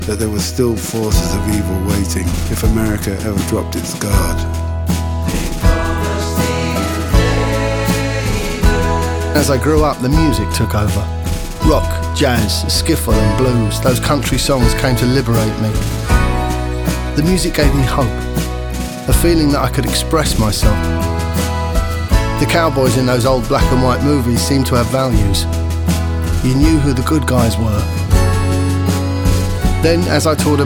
that there were still forces of evil waiting if America ever dropped its guard. As I grew up, the music took over. Rock, jazz, skiffle and blues, those country songs came to liberate me. The music gave me hope, a feeling that I could express myself. The cowboys in those old black and white movies seemed to have values. You knew who the good guys were. Then, as I toured